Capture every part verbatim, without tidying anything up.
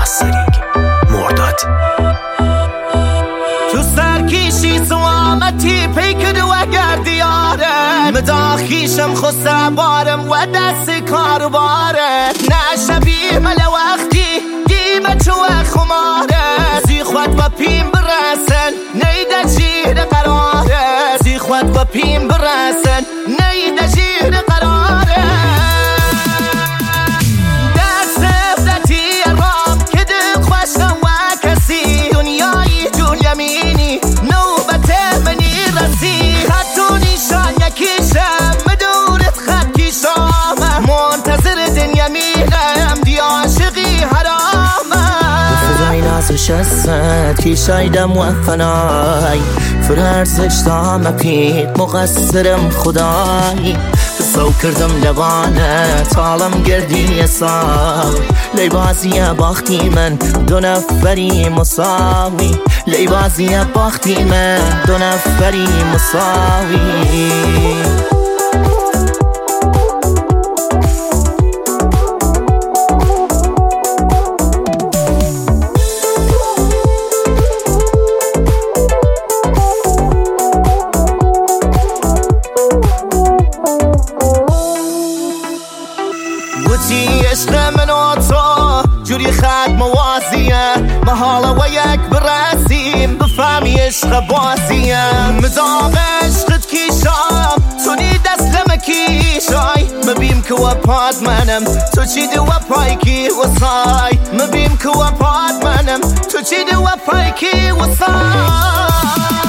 مسترینگ مرداد تو سرکیشی سوامتی پیکد و گردیاره مداخیشم خسته بارم و دست کار باره نشبیه مل وقتی دیمه چو خماره زی خود و پیم برسن نیده جیر قراره زی خود و پیم برسن نیده جیر قراره دست افلتی رام که دل خوشم و کسی دنیای جون یمینی نوبت منی رسی خط و نیشان یکیشم مدورت خط کیشام منتظر دن یمینم دی عاشقی حرامم فضای نازش هست کیشایدم و فنای فرارزش دام پید مقصرم خدای سو کردم لبانت عالم گردی سال لی بازی باختی من دو نفری مساوی لی بازی باختی من دو نفری مساوی عشق من و تو جوری خط موازیه محاله و یک برسیم بفهمی عشق بازیه مداغ عشقت کیشام تو نی دست لمکیشای مبیم که و پاد منم تو چی دو و پایکی و سای مبیم که و پاد منم تو چی دو و پایکی و سای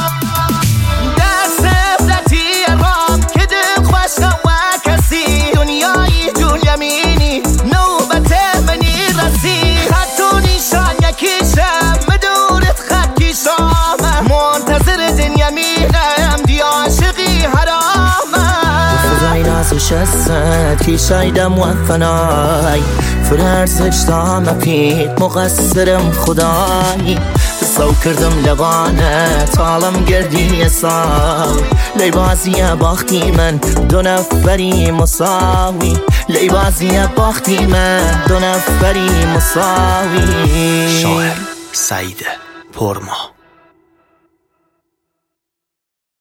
دست افلتی رام که دل خوشم و کسی دنیای جون یمینی نوبت منی رسی خط و نیشان یکیشم مدورت خط کیشام منتظر دن یمینم دی عاشقی حرامم فضای نازش هست کیشایدم و فنای فرارزش دام پید مقصرم خدای سو کردم لبانت عالم گردی سال لی بازی باختی من دو نفری مساوی لی بازی باختی من دو نفری مساوی شاعر سعید پرما